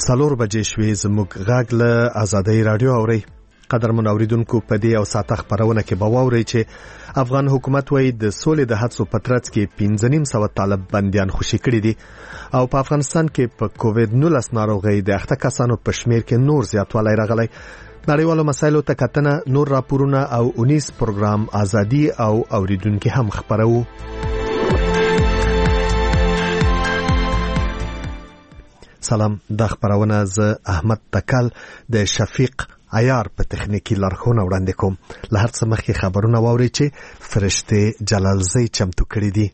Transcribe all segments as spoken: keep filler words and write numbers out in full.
څلور بجې شوې. زموږ غږ له آزادۍ رادیو اوري. قدرمن اوریدونکو، په دې او ساعت خبرونه کې به واوري چې افغان حکومت وایي د سولې د هڅو په ترڅ کې پنځه نیم سوه طالب بنديان خوشي کړي دي او په افغانستان کې په کووډ نولس ناروغۍ د اخته کسانو په شمیر کې نور زیاتوالی راغلی. نړیوالو مسایلو ته کتنه، نور راپورونه او اونیس پروګرام ازادي او اوریدونکو هم خبرو. سلام، د خبرونه ز احمد تکل د شفیق عیار په تخنیکی لارښوونه وړاندې کوم. له هر څه مخکې خبرونه واوري چې فرشته جلالزی چمتو کړی دي.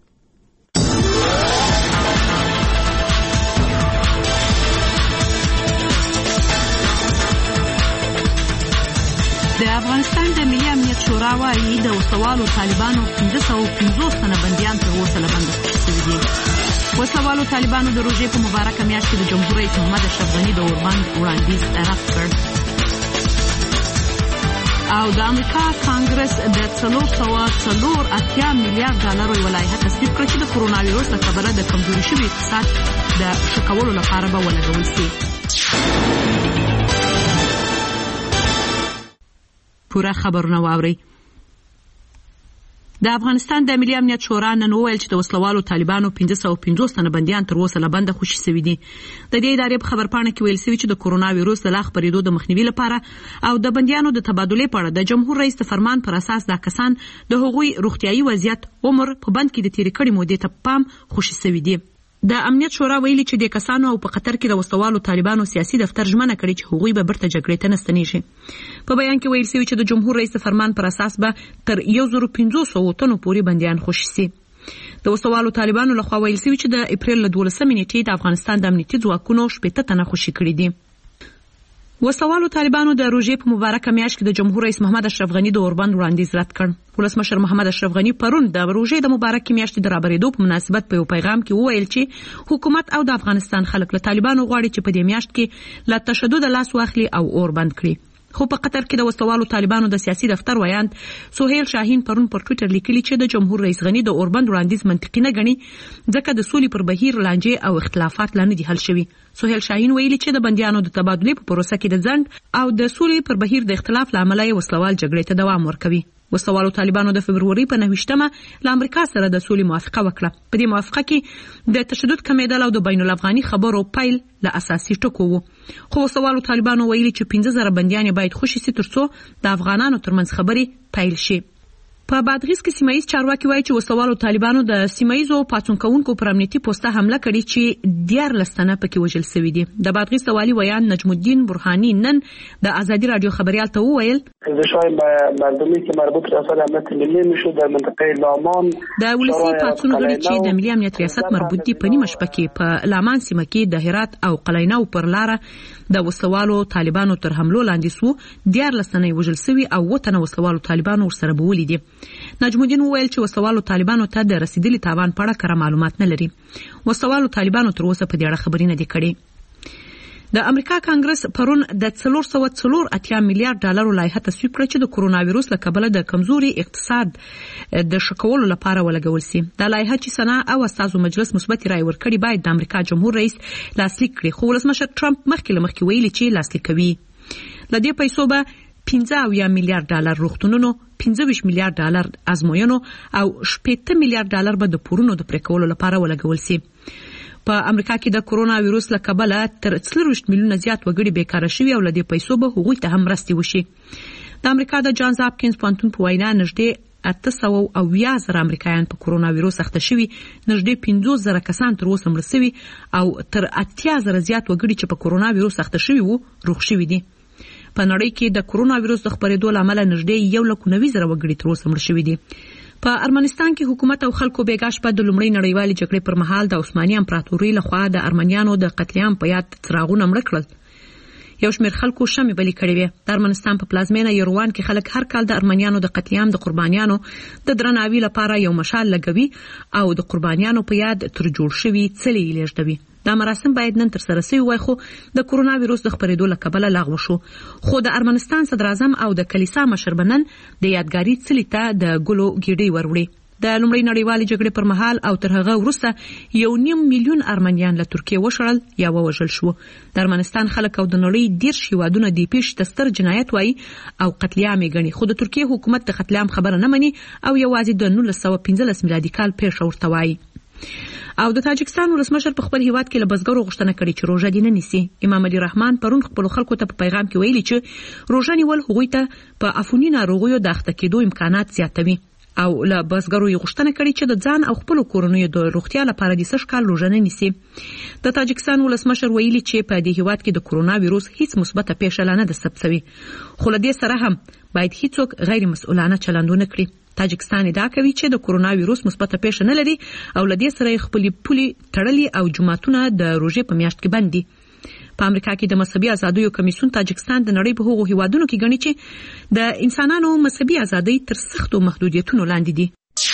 د افغانستان د ملي امنیت شورا وايي د وسوالو طالبانو پنځه سوه پنځوس تنه بنديان تر اوسه له بند خوشي دي. وسوالو طالبانو د روژې په مبارکه میاشت کې د جمهور رئیس محمد اشرف غني د اوربند وړاندیز رد کړ. او د امریکا کانګرس د څلور سوه څلور اتیا میلیارډ ډالرو یو لایحه تصویب کړه چې د کرونا وایرس له کبله د کمزوري شوي اقتصاد د ښه کولو لپاره به ولګول شي. پوره خبرونه واورئ. د افغانستان د ملي امنیت شورا نن وویل چې د وسلوالو طالبانو پنځه سوه پنځوس تنه بنديان تر اوسه له بنده خوشي شوي دي. د دې ادارې په خبرپاڼه کې ویل شوي چې د کرونا وایرس د لا خپرېدو د مخنیوي لپاره او د بنديانو د تبادلې په اړه د جمهور رئیس د فرمان پر اساس دا کسان د هغوی روغتيایي وضعیت، عمر په بند کې د تیرې کړې مودې ته پام خوشي شوي دي. د امنیت شورا ویلي چې د کسانو او په قطر کې د وسوالو طالبانو سیاسي دفتر ژمنه کړې چې هغوی به برته جګړې ته نستنیږي. په بیان کې ویل شوی چې د جمهور رئیس فرمان پر اساس به تر یو زر و پنځه سوه تنو پورې بنديان خوشي شي. د وسوالو طالبانو لخوا ویل شوی چې د اپریل له دولسمې نیټې د افغانستان د امنیتي ځواکونو شپېته تنه خوشي کړي دي. وسوالو طالبانو د روژې په مبارکه میاشت کې د جمهور رئیس محمد اشرف غني د اوربند وړاندیز رد کړ. ولسمشر محمد اشرف غني پرون د روژې د مبارکه میاشتې د رابرېدو په مناسبت په یو پیغام کې وویل چې حکومت او د افغانستان خلک له طالبانو غواړي چې په دې میاشت کې له تشدد لاس واخلي او اوربند کړي. خو په قطر کې د وسوالو طالبانو د سیاسي دفتر ویاند سهیل شاهین پرون پر ټوئیټر لیکلي چې د جمهور رئیس غني د اوربند وړاندیز منطقي نه ګڼي ځکه د سولې پر بهیر لانجې او اختلافات لا نه دي حل شوي. سهیل شاهین ویلي چې د بنديانو د تبادلې په پروسه کې د ځنډ او د سولې پر بهیر د اختلاف له امله یې وسلوال جګړې ته دوام ورکوي. وسوالو طالبانو د فبروري په نهویشتمه له امریکا سره د سولې موافقه وکړه. په دې موافقه کې د تشدد کمیدل او د بین الافغاني خبرو پیل له اساسي ټکو وو. خو وسوالو طالبانو ویلي چې پنځه زره بنديان باید خوشي سي ترڅو د افغانانو ترمنځ خبرې پیل شي. په بادغیس کې سیمایي چارواکي وایي چې وسوالو طالبانو د سیمایي پاڅون کوونکو پر امنیتي پوسټه حمله کړې چې دیارلس تنه پکې وژل شوي دي. د بادغیس د والي ویان نجم الدین برهانی نن د آزادي رادیو خبریال ته وویل زشای مردمی که مربوط به ریاست امنیت ملی میشه در منطقه لامان د ولسی پاڅون غړي چې د ملي امنیت ریاست مربوط دي په نیمه شپه کې په لامان سیمه کې د هرات او قلینو پر لاره د وسوالو طالبانو تر حملو لاندې سو دیارلس تنه وژل شوي او اووه تنه وسوالو طالبانو ورسره بوولي دي. نجم الدین وویل چې وسوالو طالبانو ته د رسیدلي تاوان په اړه کره معلومات نه لري. وسوالو طالبانو تر اوسه په دې اړه خبرې نه دي کړې. د امریکا کانګرس پرون د څلور سوه څلور اتیا میلیارډ ډالرو لایحه تصویب کړه چې د کرونا وایرس له کبله د کمزوري اقتصاد د ښه کولو لپاره ولګول شي. دا لایحه چې سنا او استازو مجلس مثبت رائے ورکړي باید د امریکا جمهور رئیس لاسلیک کړي. خو ولسمشر ټرمپ مخکې له مخکې ویلي چې لاسلیک کوي. له دې پیسو به پنځه اویا میلیارډ ډالر روغتونونو، پنځه ویشت میلیارډ ډالر ازموینو او شپېته میلیارډ ډالر به د پورونو د پرې کولو لپاره ولګول شي. په امریکا کې د کرونا وایرس له کبله تر څلوېښت میلیونه زیات وګړي بیکاره شوي او له دې پیسو به هغوی ته هم مرستې وشي. د امریکا د جانز هاپکینز پوهنتون په وینا نږدې اته سوه اویا زره امریکایان په کرونا وایرس اخته شوي، نږدې پنځوس زره کسان تر اوسه مړه شوي او تر اتیا زره زیات وګړي چې په کرونا وایرس اخته شوي وو روغ شوي دي. په نړۍ کې د کرونا وایرس د خپرېدو له امله نږدې یو لک نوي زره وګړي تر اوسه مړه شوي دي. په ارمنستان کې حکومت او خلکو بیګا شپه د لومړۍ نړیوالې جګړې پر مهال د عثماني امپراتورۍ لخوا د ارمنیانو د قتلیام په یاد څراغونه مړه کړل. یو شمېر خلکو شمې بلې کړې وې. د ارمنستان په پلازمینه یروان کې خلک هر کال د ارمنیانو د قتلیام د قربانیانو د درناوي لپاره یو مشال لګوي او د قربانیانو په یاد تر جوړ شوي څلي یې لیږدوي. دا مراسم باید نن تر سره شوي وای، خو د کرونا وایرس د خپرېدو له کبله لغوه شو. خو د ارمنستان صدر اعظم او د کلیسا مشر به نن د یادګاري څلي ته د ګلو ګېډۍ وروړي. د لومړۍ نړیوالې جګړې پر مهال او تر هغه وروسته یو نیم میلیون ارمنیان له ترکیې وشړل یا ووژل شو. د ارمنستان خلک او د نړۍ ډیر هیوادونه د پیښې ته ستر جنایت وایي او قتل عام ګڼي، خو د ترکیې حکومت د قتل عام خبره نه مني او یوازې د نولس سوه پنځلس میلادي کال پیښه ورته وایي. او د تاجکستان ولسمشر په خپل هیواد کې له بزګرو غوښتنه کړې چې روژه دې نه نیسي. امام علي رحمان پرون خپل خلکو ته په پیغام کې ویلي چې روژه نیول هغوی ته په عفوني ناروغیو د اخته کېدو امکانات زیاتوي او له بزګرو یې غوښتنه کړې چې د ځان او خپل کورنیو د روغتیا لپاره د سږ کال روژه نه نیسي. د تاجکستان ولسمشر ویلي چې په دې هیواد کې د کرونا وایروس هیڅ مثبته پیښه نه ده ثبت شوې، خو له دې سره هم باید هیڅوک غیر مسؤلانه چلند ونه کړي. تاجکستان ادعا کوي چې د کرونا وایروس مثبته پیښه نه لري او له دې سره خپل پولي تړلي او جماعتونه د روژې په میاشت کې بند دي. په امریکا کې د مذهبي ازادیو کمیسیون تاجکستان د نړۍ په هغو هیوادونو کې ګڼي چې د انسانانو مذهبي ازادۍ تر سختو محدودیتونو لاندې دي.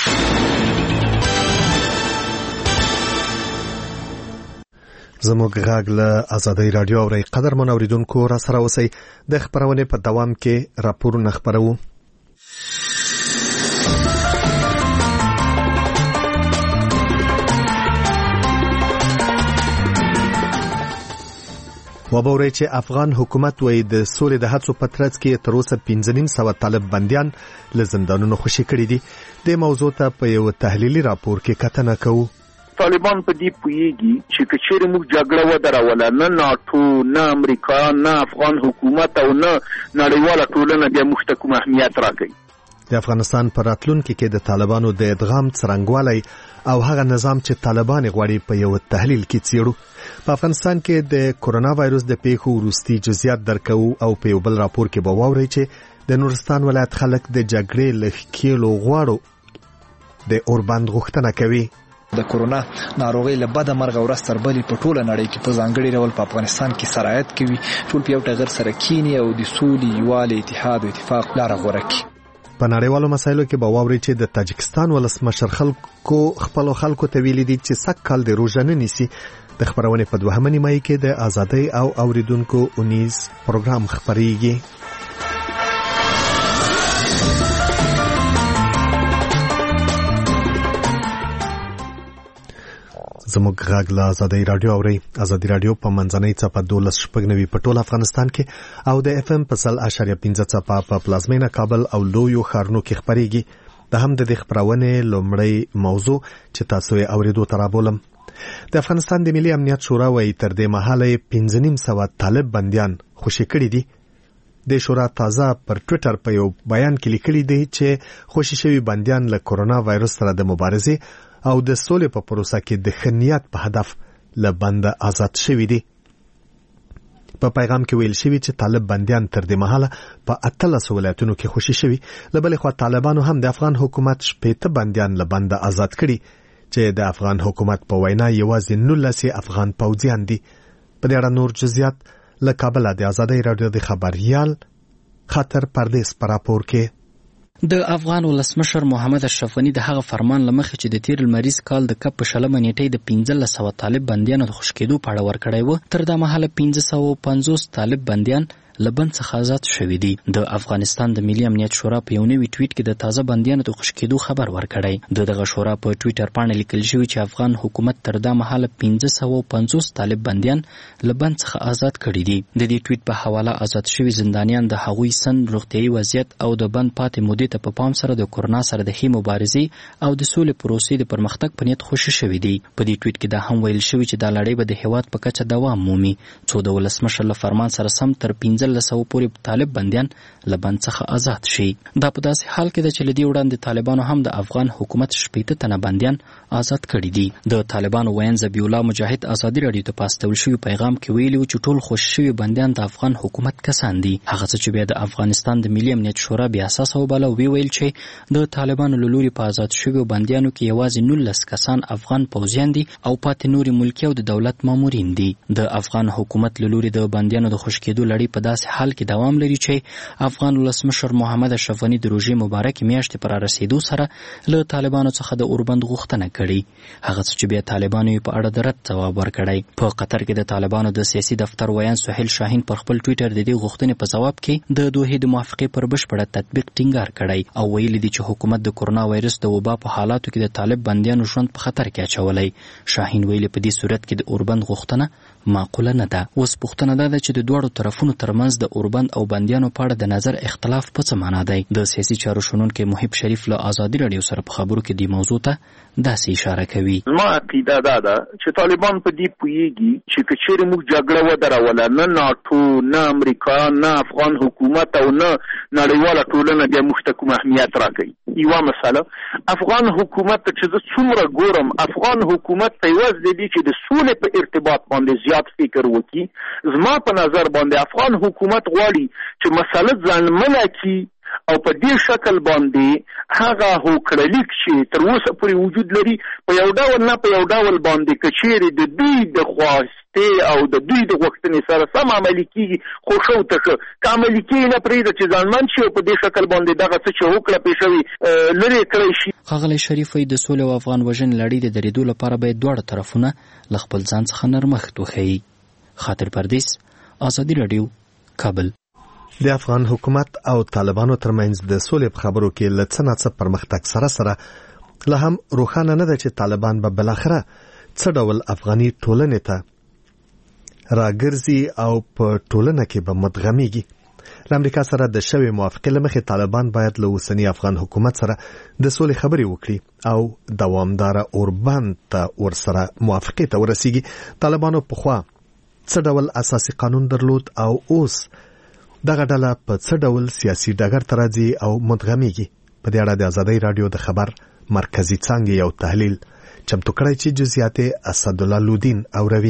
زموږ غږ له آزادۍ رادیو اورئ. قدرمن اوریدونکو را سره اوسئ. د خبرونې په دوام کې راپورونه خپروو. وبوري چې افغان حکومت وایي د سولې د هڅو په ترڅ کې تر اوسه پنځه نیم سوه طالب بندیان له زندانونو خوشي کړي دي. د موضوع ته په یو تحلیلي راپور کې کتنه کوو. طالبان په دې پوهیږي چې کچېرې موږ جګړه ودروله، نه ناټو، نه امریکا، نه افغان حکومت او نه نړیواله ټولنه بیا موږ ته کوم اهمیت راکوي. د افغانستان په راتلونکي کې د طالبانو د ادغام څرنګوالی او هغه نظام چې طالبان غواړي په یو تحلیل کې څیړو. په افغانستان کې د کرونا وایروس د پیښو وروستي جزئیات درکو او په یو بل راپور کې به واورئ چې د نورستان ولایت خلک د جګړې له ښکېلو غواړو د اوربند غوښتنه کوي. د کرونا ناروغي له بده مرغه ورځ تر بلې په ټوله نړۍ کې په ځانګړي ډول په افغانستان کې سرایت کوي. ټول په یو ټغر سره کینی او د سولې، یووالي، اتحاد او اتفاق لاره غوره کوي. په نړیوالو مسایلو کې به واوري چې د تاجکستان ولسمشر خلکو خپل خلکو ته ویلي دي چې سږ کال د روژه نه نیسي. د خبرونې په دوهمه نیمایي کې د آزادۍ او اوریدونکو اونیز پروګرام خبريږي. زموږ غږ له آزادۍ رادیو اورئ. آزادۍ رادیو په منځنۍ څپه دولس شپږ نوي په ټول افغانستان کې او د اف ام په سل اشاریه پنځه څپه په پلازمینه کابل او لویو ښارونو کې خبريږي. د هم د خبرونې لومړی موضوع چې تاسو یې اوریدو ته رابولم. د افغانستان د ملي امنیت شورا وايي تر دې مهاله پنځه نیم سوه طالب بندیان خوشي کړي دي. د شورا تازه پر ټوئیټر په یو بیان کې لیکلي دي چې خوشي شوي بندیان له کرونا وایروس سره د مبارزې او د سولې په پروسه کې د خنیت په هدف له بند آزاد شوي دي. په پیغام کې ویل شوی چې طالب بندیان تر دې مهاله په اتلس ولایتونو کې خوشي شوي. له بلې خوا طالبانو هم د افغان حکومت شپېته بندیان له بند آزاد کړي چې د افغان حکومت په وینا یوازې نولس افغان پوځیان دي. په دې اړه نور جزئیات له کابل د آزادۍ رادیو د خبريال خاطر پردیس پر راپور کې. د افغان ولسمشر محمد اشرف غني د هغه فرمان لمخې چې د تیر لمریز کال د کپ په شلمه نیټې د پنځلس سوه طالب بندیانو د خوشي کېدو په اړه ورکړی و، تر دا مهاله پنځه سوه پنځوس طالب بندیان له بند څخه آزاد شوي دي. د افغانستان د ملي امنیت شورا په یو نوي ټویټ کې د تازه بندیانو د خوشي کېدو خبر ورکړی. د دغه شورا په ټویټر باندې لیکل شوی چې افغان حکومت تر دا مهاله پنځه سوه پنځوس طالب بندیان له بند څخه آزاد کړي دي. د دې ټویټ په حواله آزاد شوي زندانیان د هغوی سن، روغتیايي وضعیت او د بند پاتې مودې ته په پام سره د کرونا سره د ښې مبارزې او د سولې پروسې د پرمختګ په نیت خوشي شوي دي. په دې ټویټ کې دا هم ویل شوی چې دا لړۍ به د هیواد په کچه دوام مومي، څو د ولسمشر له فرمان سره سم تر پنځلس سوه پورې طالب بندیان له بند څخه آزاد شي. دا په داسې حال کې ده چې له دې وړاندې طالبانو هم د افغان حکومت شپېته تنه بندیان آزاد کړي دي. د طالبانو ویاند ذبیح الله مجاهد آزادي راډیو ته په استول شوي پیغام کې ویلي و چې ټول خوشي شوي بندیان د افغان حکومت کسان دي. هغه څه چې بیا د افغانستان د ملي امنیت شورا بې اساسه وباله او ویل چې د طالبانو له لوري په آزاد شویو بندیانو کې یوازې نولس کسان افغان پوځیان دي او پاتې نورې ملکي او د دولت مامورین دي. د افغان حکومت له لوري د بندیانو د خوشي کېدو لړۍ په داسې حال کې دوام لري چې افغان ولسمشر محمد اشرف غني د روژې مبارکې میاشتې پر رسیدو سره له طالبانو څخه د اوربند غوښتنه کړې، هغه څه چې بیا طالبانو یې په اړه د رد ځواب ورکړی. په قطر کې د طالبانو د سیاسي دفتر ویان سهیل شاهین پر خپل ټویټر د دې غوښتنې په ځواب کې د دوحې د موافقې پر بشپړه تطبیق ټینګار کړی او ویلي دي چې حکومت د کورونا وایرس د وبا په حالاتو کې د طالب بندیانو ژوند په خطر کې اچولی. شاهین ویلي په دې صورت کې د اوربند غوښتنه معقوله نه ده. اوس پوښتنه دا ده چې د دواړو طرفونو ترمنځ د اوربند او بندیانو په اړه د نظر اختلاف په څه معنا دی. د سیاسي چارو شنونکی محب شریف له ازادي راډیو سره په خبرو کې دې موضوع ته داسې اشاره کوي. ما عقیده دا ده چې طالبان په دې پوهیږي چې که چیرې موږ جګړه ودروله، نه ناټو، نه امریکا، نه افغان حکومت او نه نړیواله ټولنه بیا موږ ته کوم اهمیت راکوي. یوه مسله افغان حکومت ته چې زه څومره ګورم، افغان حکومت ته یوازې دی چې د سولې په ارتباط باندې زیات فکر وکړي. زما په نظر باندې افغان حکومت غواړي چې مسله ځانمنه کړي او په دې شکل باندې هغه هوکړلیک چې تر اوسه پورې وجود لري په یو ډول نه په یو ډول باندې که چیرې د دوی د خواستې او د دوی د غوښتنې سره سم عملي کېږي خو ښه ورته ښه، که عملي کېږي نه پرېږده چې ځانمن شي او په دې شکل باندې دغه څه چې هوکړه پرې شوي لرې کړی شي. ښاغلی شریف وایي د سولې او افغان وژنې لړۍ د درېدو لپاره باید دواړه طرفونه له خپل ځان څخه نرمښت وښیي. خاطر پردیس، ازادي راډیو، کابل. د افغان حکومت او طالبانو ترمنځ د سولې په خبرو کې له څه نه څه پرمختګ سره سره لا هم روښانه نه ده چې طالبان به بالاخره څه ډول افغاني ټولنې ته راګرځي او په ټولنه کې به مدغمېږي. له امریکا سره د شوې موافقې له مخې طالبان باید له اوسني افغان حکومت سره د سولې خبرې وکړي او دوامداره اوربند ته ورسره موافقې ته ورسیږي. طالبانو پخوا څه ډول اساسي قانون درلود او اوس دغه ډله په څه ډول سیاسي ډګر ته راځي او مدغمېږي؟ په دې اړه د ازادۍ راډیو د خبر مرکزي څانګې یو تحلیل چمتو کړی چې جزئیات اسدالله لودین اوروي.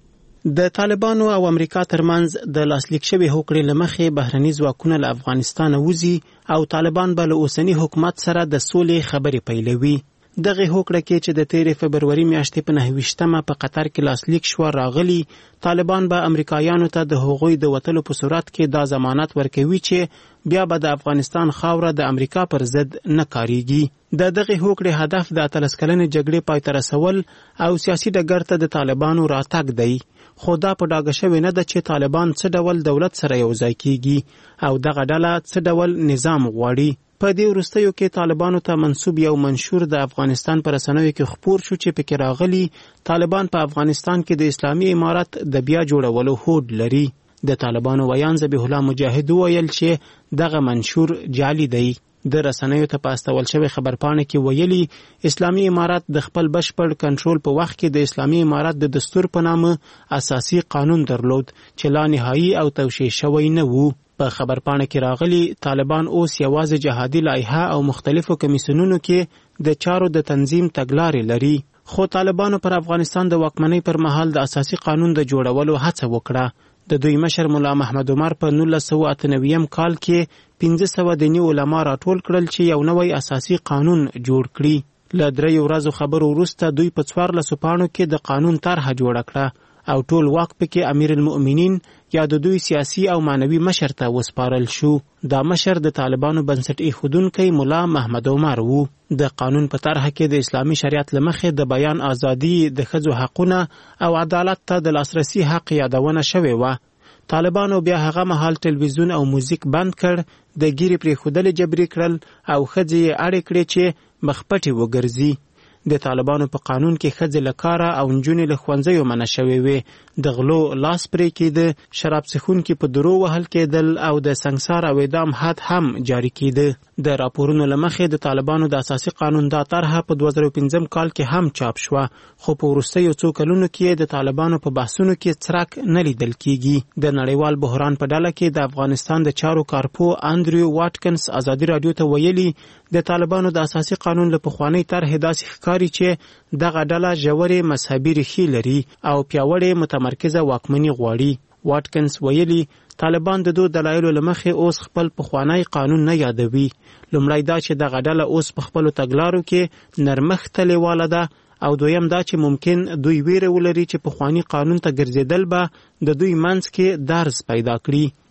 د طالبانو او امریکا ترمنځ د لاسلیک شوی هوکړې له مخې بهرني ځواکونه له افغانستان وځي او طالبان به له اوسني حکومت سره د سولې خبرې پیلوي. دغه هوکړه کې چې د تیرې فبروري میاشتې په نهه ویشتمه په قطر کې لاسلیک شو راغلي، طالبان به امریکایانو ته د هغوی د وتلو په صورت کې دا ضمانت ورکوي چې بیا به د افغانستان خاوره د امریکا پر ضد نه کاریږي. د دغه هوکړې هدف د اتلس کلنې جګړې پای ته رسول او سیاسي ډګر ته د طالبانو راتګ دی. خو دا په ډاګه شوې نه ده چې طالبان څه ډول دولت سره یو ځای کیږي او دغه ډله څه ډول نظام غواړي. په دې وروستیو کې طالبانو ته منسوب یو منشور د افغانستان پر رسنیو کې خپور شو چې پکې راغلي طالبان په افغانستان کې د اسلامي امارت د بیا جوړولو هوډ لري. د طالبانو ویان ذبیح الله مجاهد ویل چې دغه منشور جعلي دی. د رسنیو ته په استول شوی خبرپاڼه کې ویلي اسلامي امارت د خپل بشپړ کنټرول په وخت کې د اسلامي امارت د دستور په نامه اساسي قانون درلود چې لا نهایی او توشیح شوی نه وو. په خبرپاڼه کې راغلي طالبان اوس یوازې جهادي لایحه او مختلفو کمیسیونونو کې د چارو د تنظیم تګلارې لري. خو طالبانو پر افغانستان د واکمنۍ پر مهال د اساسي قانون د جوړولو هڅه وکړه. د دوی مشر مولا محمد عمر په نولس سوه اته نوي کال کې پنځه سوه دیني علما راټول کړل چې یو نوی اساسي قانون جوړ کړي. له دریو ورځو خبرو وروسته دوی په څوارلسو پاڼو کې د قانون طرحه جوړه کړه او ټول واک پکې امیر المؤمنین یا د دوی سیاسي او معنوي مشر ته وسپارل شو. دا مشر د طالبانو بنسټ ایښودونکی مولا محمد عمر وو. د قانون په طرحه کې د اسلامي شریعت له مخې د بیان ازادي، د ښځو حقونه او عدالت ته د لاسرسي حق یادونه شوې وه. طالبانو بیا هغه مهال ټلویزیون او موزیک بند کړ، د ګیرې پرېښودل جبري کړل او ښځې یې اړې کړې چې مخپټې وګرځي. د طالبانو په قانون کې ښځې له کاره او نجونې له ښوونځیو منع شوې وې. د غلو لاس پرې کېده، شراب څښونکي په درو وهل کېدل او د سنګسار او اعدام حد هم جاري کېده. د راپورونو له مخې د طالبانو د اساسي قانون دا طرحه په دوه زره پنځم کال کې هم چاپ شوه، خو په وروستیو څو کلونو کې د طالبانو په بحثونو کې څرک نه لیدل کېږي. د نړیوال بحران په ډله کې د افغانستان د چارو کارپو انډریو واټکنز ازادي راډیو ته ویلي د طالبانو د اساسي قانون له پخوانۍ طرحې داسې ښکاري چې دغه ډله ژورې مذهبي ریښې لري او پیاوړې متمرکزه واکمني غواړي. واټکنز ویلي طالبان د دوه دلایلو له مخې اوس خپل پخوانی قانون نه یادوي. لومړی دا چې دغه ډله اوس په خپلو تګلارو کې نرمښت ته لیواله ده او دویم دا چې ممکن دوی ویره ولري چې پخوانی قانون ته ګرځېدل به د دوی منځ کې درز پیدا کړي.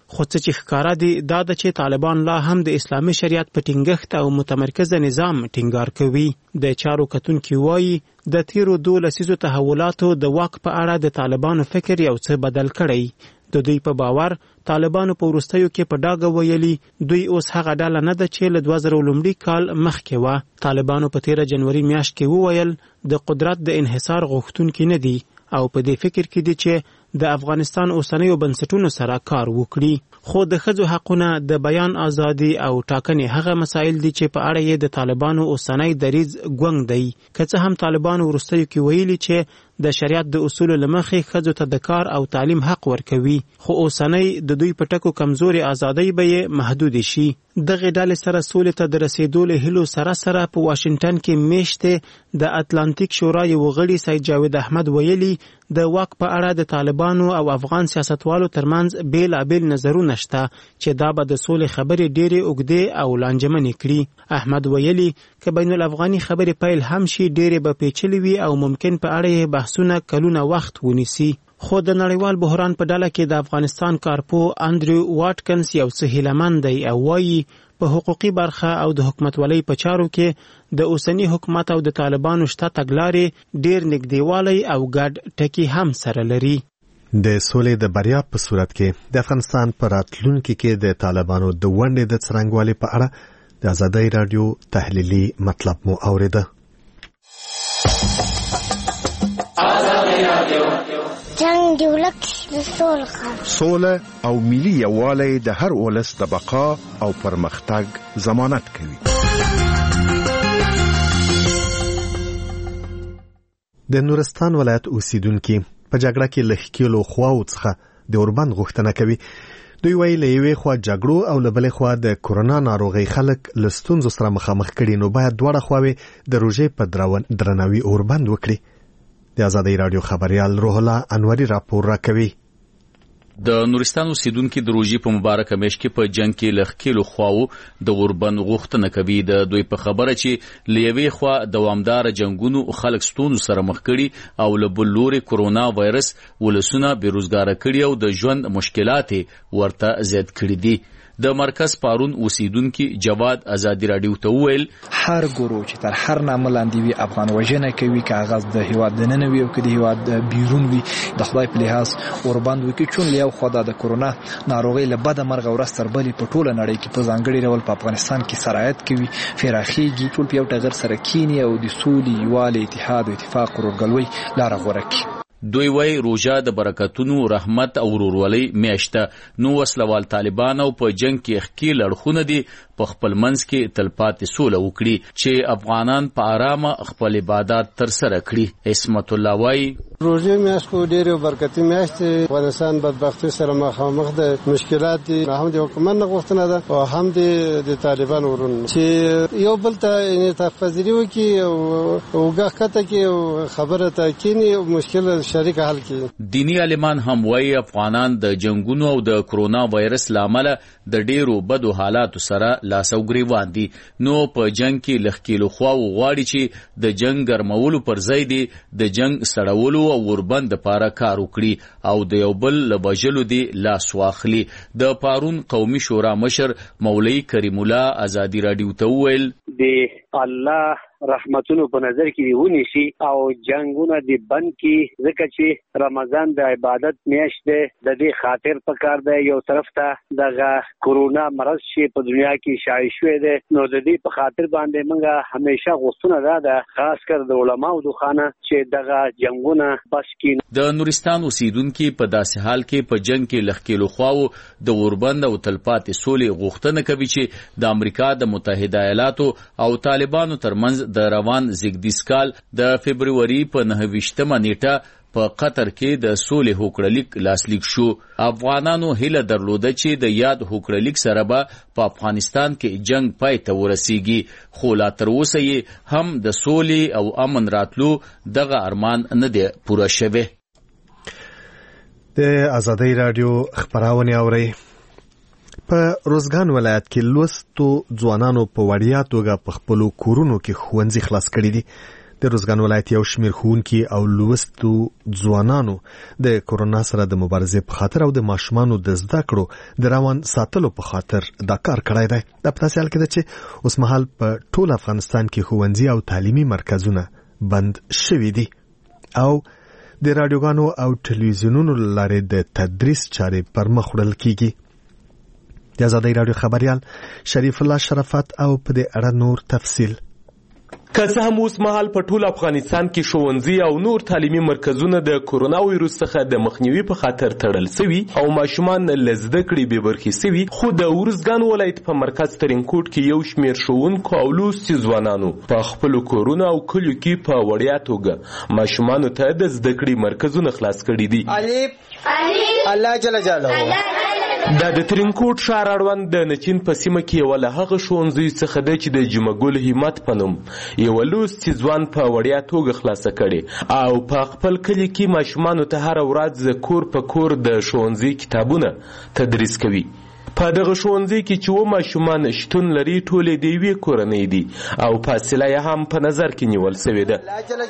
خو څه چې ښکارا دي دا د چې طالبان لا هم د اسلامي شریعت په ټینګښت او متمرکزه نظام ټینګار کوي. د چارو کتونکي وایي د تیرو دوه لسیزو تحولاتو د واک په اړه د طالبانو فکر یو څه بدل کړی. د دوی په باور طالبانو په وروستیو کې په ډاګه ویلي دوی اوس هغه ډله نه ده چې له دوه زره لومړي کال مخکې وه. طالبانو په تیره جنوري میاشت کې وویل د قدرت د انحصار غوښتونکي نه دي او په دې فکر کې دي چې د افغانستان اوسنیو بنسټونو سره کار وکړي. خو د ښځو حقونه، د بیان ازادي او ټاکنې هغه مسایل دي چې په اړه یې د طالبانو اوسنی دریځ ګونګ دی. که څه هم طالبانو وروستیو کې ویلي چې د شریعت د اصولو له مخې ښځو ته د کار او تعلیم حق ورکوي، خو اوسنی د دوی په ټکو کمزوري ازادۍ به یې محدودې شي. دغې ډلې سره سولې ته د رسېدو له هیلو سره سره په واشنګټن کې میاشتې د اتلانتیک شورا یو غړي سید جاوید احمد ویلي د واک په اړه د طالبانو او افغان سیاستوالو ترمنځ بیلابیل نظرونه شته چې دا به د سولې خبرې ډېرې اوږدې او لانجمنې کړي. احمد ویلي که بین الافغاني خبرې پیل هم شي ډېرې به پیچلې وي او ممکن په اړه یې بحثونه کلونه وخت ونیسي. خو د نړیوال بحران په ډله کې د افغانستان کارپوه انډریو واټکنز یو څه هیلهمند دی او وایي په حقوقي برخه او د حکومتولۍ په چارو کې د اوسني حکومت او د طالبانو شته تګلارې ډېر نږدېوالی او ګډ ټکي هم سره لري. د سولې د بریا په صورت کې د افغانستان په راتلونکي کې د طالبانو د ونډې د څرنګوالي په اړه د ازادۍ راډیو تحلیلي مطلب مو اوریده. جنگ دی ولک د سولې سوله او ملي یووالی د هر ولس د بقا او پرمختګ ضمانت کوي. د نورستان ولایت اوسیدونکي په جګړه کې له ښکېلو خواو څخه د اوربند غوښتنه کوي. دوی وایي له یوې خوا جګړو او له بلې خوا د کورونا ناروغۍ خلک له ستونزو سره مخامخ کړي، نو باید دواړه خواوې د روژې په درناوي اوربند وکړي. د ازادۍ راډیو خبريال روح الله انوري راپور راکوي. د نورستان اوسیدونکو د روژې په مبارکه میاشت کې په جنگ کې لخکېلو خواو د اوربند غوښتنه کوي. د دوی په خبره چې لیوي خوا دوامدار جنگونو خلک ستونزو سره مخ کړي او له بل لوري کورونا وایرس ولسونه بیروزګار کړي او د ژوند مشکلات ورته زیات کړي دي. د مرکز پارون اوسیدونکو جواد ازادي راډیو ته ویل هر ګورو چې تر هر نامه لاندې وي افغان وژنه کوي، کاغذ د هیواد د نن وي او د هیواد د بیرون وي د خدای په لحاظ اوربند وکي چون له خدا د کورونا ناروغي له بده مرغ ورستر بلی په ټوله نړۍ کې په ځانګړي ډول په افغانستان کې سرایت کوي، فراخيږي، ټول په یو ټغر سره کینی او د سولې یوالي اتحاد او اتفاق ورګلوي لار غوړکی. دوی وای روژه د برکتونو رحمت او ورورولۍ میاشته، نو وسلوال طالبان او په جنگ کې ښکېل اړخونه دي په خپل منځ کې تلپاتې سوله وکړي چې افغانان په آرامه خپل عبادت تر سره کړي. عصمت الله وای روژه میاشت خو ډېره برکتي میاشت دی. افغانستان بدبختي سره مخامخ ده، مشکلات دي، هم د حکومت نه غوښتنه ده او هم د طالبان ورونه چې یو بل ته تفاضلي وکړي او وګه کته کې خبره ته کینی او مشکل شریک حل کړي. دینی عالمان هم وایي افغانان د جنگونو او د کورونا وایرس لامل د ډېرو بدو حالاتو سره لاس او ګریوان دي، نو په جنگ کې لخکېلو خواو غواړي چې د جنگ ګرمولو پر ځای دي د جنگ سړولو او وربند لپاره کار وکړي او د یو بل لبجلو دي لاس واخلي. د پارون قومي شورا مشر مولوی کریم الله ازادي راډیو ته ویل د الله رحمتونو په نظر کې ونیسي او جنگونه دی بند کی، ځکه چې رمضان د عبادت میاشت ده. د دې خاطر پکار ده یو طرف ته دغه کورونا مرض شي په دنیا کې شایع شوی ده، نو د دې په خاطر باندې موږ همیشه غوښتنه ده د خاص کر د علماو د خانه چې دغه جنگونه بس کی. د نورستان اوسیدونکو په داسې حال کې په جنگ کې لخکېلو خواو د اوربند او تلپاتې سولې غوښتنه کوي چې د امریکا د متحده ایالاتو او طالبانو ترمنځ د روان زیږدیز کال د فبرवरी په نهه ویشتمه نیټه په قطر کې د سولې هوکړلیک لاسلیک شو. افغانانو هیله درلوده چې د یاد هوکړلیک سره به په افغانستان کې جنگ پای ته ورسیږي، خو لا تر اوسه یې هم د سولې او امن راتلو دغه ارمان نه دی پوره شوی. د ازادۍ راډیو خبرونه اوري. په روزګان ولایت کې لوستو ځوانانو په وړیا توګه په خپل کورونو کې ښوونځي خلاص کړي دي. د روزګان ولایت یو شمېر ښوونکي او لوستو ځوانانو د کورونا سره د مبارزې په خاطر او د ماشومانو د زده کړو د روان ساتلو په خاطر دا کار کړی دی. دا په داسې حال کې ده چې اوس مهال په ټول افغانستان کې ښوونځي او تعلیمي مرکزونه بند شوي دي او د رادیوګانو او ټلویزیونونو له لارې د تدریس چارې پر مخ وړل کیږي. د آزادۍ راډیو خبریال شریف الله شرافت او په دې اړه نور تفصیل. که څه هم اوس مهال په ټول افغانستان کې ښوونځي او نور تعلیمي مرکزونه د کورونا وایروس څخه د مخنیوي په خاطر تړل سوي او ماشومان له زده کړې بې برخې سوي، خو د ارزګان ولایت په مرکز ترینکوټ کې یو شمېر ښوونکو او لوستي ځوانانو په خپلو کورونو او کلیو کې په وړیا توګه ماشومانو ته د زده کړې مرکزونه خلاص کړي دي. الف الله جل جلاله. دا د ترینکوټ ښار اړوند د نچین په سیمه کې یوه له هغه ښوونځیو څخه ده چې د جمعه ګل همت په نوم یوه لوستي ځوان په وړیا توګه خلاصه کړې او په خپل کلي کې ماشومانو ته هره ورځ کور په کور د ښوونځي کتابونه تدریس کوي. په دغه ښوونځي کې چې اووه ماشومان شتون لري ټولې د یوې کورنۍ دي او فاصله یې هم په نظر کې نیول سوې ده.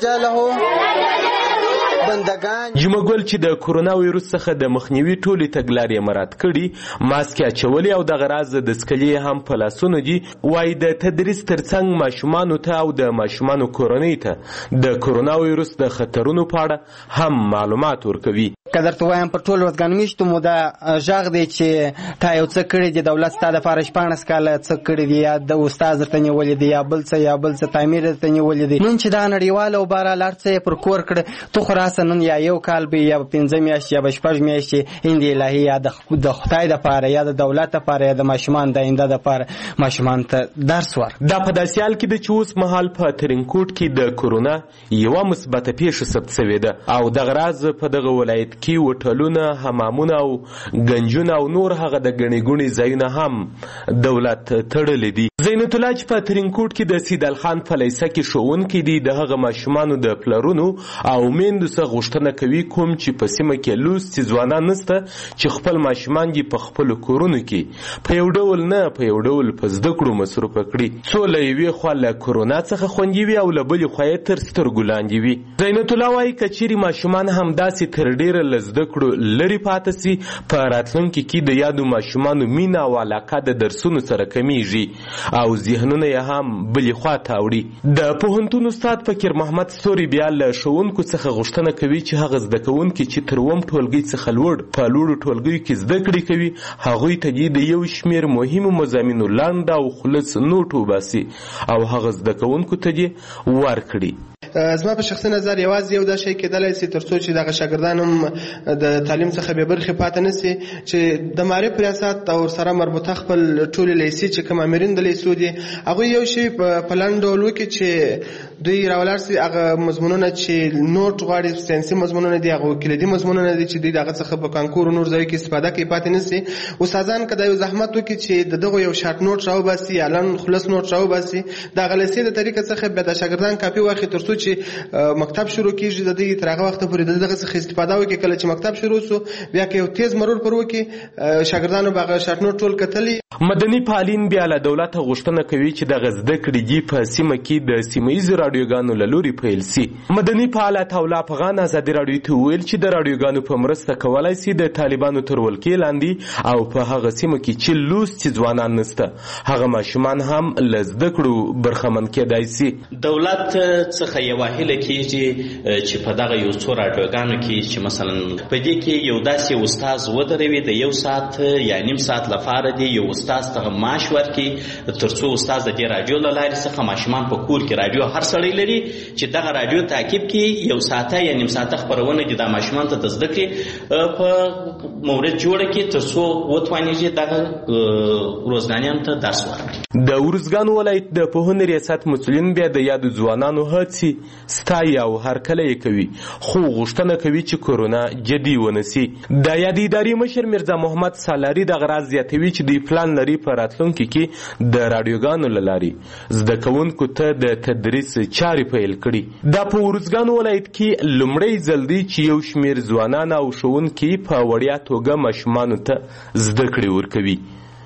جمعه ګل چې د کورونا وایروس څخه د مخنیوي ټولې تګلارې مراعات کړي، ماسک یې اچولي او دغه راز د دسکلې هم په لاسونو دي، وایي د تدریس ترڅنګ ماشومانو ته او د ماشومانو کورنۍ ته د کورونا وایروس د خطرونو په اړه هم معلومات ورکوي. که درته وایم په ټول ورځګان میشتو مو دا غږ دی چې تا یو څه کړي دي، دولت ستا دپاره شپاړس کاله څه کړي دي، یا د استاد درته نیولي دي، یا بل څه یا بل څه تعمیر درته نیولي دي. نن چې دا نړیواله وباره هر څه یې پر کور کړه، ته خو راسه نن یا یو کال به یا پنځه میاشتې یا به شپږ میاشتې هند الهي یا د خدای دپاره یا د دولت دپاره یا د ماشومان د آینده دپاره ماشومان ته درس ورک. دا په داسې حال کې ده چې اوس مهال په ترینکوټ کې د کورونا یوه مثبته پیښه ثبت سوې ده او دغه راز په دغه ولایت کې وټلونه، حمامونه او ګنجونه او نور هغه د ګڼې ګوڼې ځایونه هم دولت تړلی دي. زینت الله چې په ترینکوټ کې د سیدال خان په لیسه کې ښوونکی دی، د هغه ماشومانو د پلرونو او میندو څخه غوښتنه کوي کوم چې په سیمه کې لوستي ځوانان نسته چې خپل ماشومان یې په خپلو کورونو کې په یو ډول نه په یو ډول په زده کړو مصروفه کړي، څو له یوې خوا له کورونا څخه خوندي وي او له بلې خوا یې تر سترګو لاندې وي. زینت الله وایي که چیرې ماشومان همداسې تر ډېره له زده کړو لرې پاته سي، په راتلونکي کې د یادو ماشومانو مینه او علاقه د درسونو سره کمیږي او ذهنونه یې هم بلې خوا ته اوړي. د پوهنتون استاد فکر محمد ستوري بیا له ښوونکو څخه غوښتنه کوي چې هغه زده کوونکي چې تر اووم ټولګي څخه لوړ په لوړو ټولګیو کې زده کړې کوي، هغوی ته دې د یو شمېر مهمو مضامینو لنډ او خلص نوټ وباسي او هغه زده کوونکو ته دې ورکړي. زما په شخصي نظر یوازې یو دا شی کېدلی سي تر څو چې دغه شاګردان هم د تعلیم څخه بې برخې پاتې نه سي، چې د معرف ریاست او سره مربوطه خپل ټولې لیسې چې کوم امرین د لیسو دي هغوی یو شی په لنډ ډول وکړي چې دوی راولاړ سي هغه مضمونونه چې نوټ غواړي، ساینسي مضمونونه دي، هغه کلیدي مضمونونه دي چې دوی د هغه څخه په کانکور نور ځایو کې استفاده کوي پاتې نه سي. استادان که دا یو زحمت وکړي چې د دغو یو شارټ نوټ راوباسي یا لنډ خلص نوټ راوباسي، د هغه لیسې د طریقې څخه بیا د شاګردان کاپي واخلي تر څو چې مکتب شروع کیږي د دې تر هغه وخت پورې دغه څخه استفاده وکړي. کله چې مکتب شروع سو بیا که یو تیز مرور پر وکړي شاګردانو به هغه شارټ نوټ ټول کتلي. مدني فعالین بیا له دولته غوښتنه کوي چې دغه زده کړې دي په سیمه کې د سیمه ییزو راډیوګانو له لورې پیل سي. مدني فعال عطاالله افغان ازادي راډیو ته وویل چې د راډیوګانو په مرسته کولی سي د طالبانو تر ولکې لاندې او په هغه سیمه کې چې لوستي ځوانان نسته هغه ماشومان هم له زده کړو برخمن کېدای سي. دولت څخه یوه هیله کېږي چې په دغه یو څو راډیوګانو کې چې مثلا په دې کې یو داسې استاذ ودروي د یو ساعت یا نیم ساعت لپاره دی، یو استاذ ته معاش ورکړي تر څو استاذ د دې راډیو له لارې څخه ماشومان په کور کې راډیو هر سړی لري چې دغه راډیو تعقیب کړي، یو ساعته یا نیم ساعته خپرونه دي د ماشومان ته د زده کړې په مورد جوړه کړي تر څو وتوانیږي دغه روزګانیانو ته درس ورکړي. د ارزګان ولایت د پوهنې ریاست مسؤلین بیا د یادو ځوانانو هڅې ستایي او هرکله یې کوي، خو غوښتنه کوي چې کورونا جدي ونسي. د یادې ادارې مشر میرزا محمد سالاري دغه راز زیاتوي چې دوی پلان لري په راتلونکي کې د راډیوګانو له لارې زده کوونکو ته د تدریس چارې پیل کړي. دا په ارزګان ولایت کې لومړی ځل دی چې یو شمېر ځوانان او ښوونکي په وړیا توګه ماشومانو ته زده کړې ورکوي.